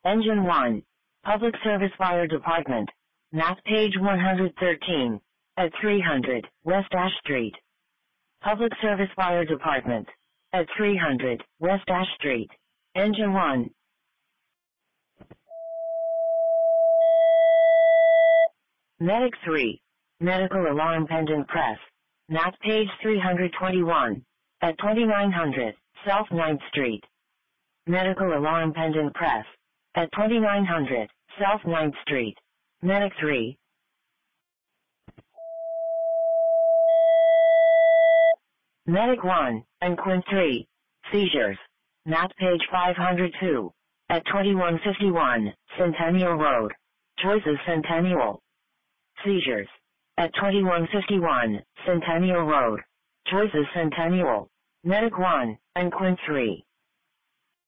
Engine 1. Public Service Fire Department. Map page 113. At 300 West Ash Street. Public Service Fire Department. At 300 West Ash Street. Engine 1. Medic 3. Medical Alarm Pendant Press. Map page 321. At 2900 South 9th Street. Medical Alarm Pendant Press. At 2900 South 9th Street. Medic 3. Medic 1, and Quint 3. Seizures. Map page 502. At 2151 Centennial Road. Choices Centennial. Seizures. At 2151 Centennial Road. Choices Centennial. Medic 1, and Quint 3.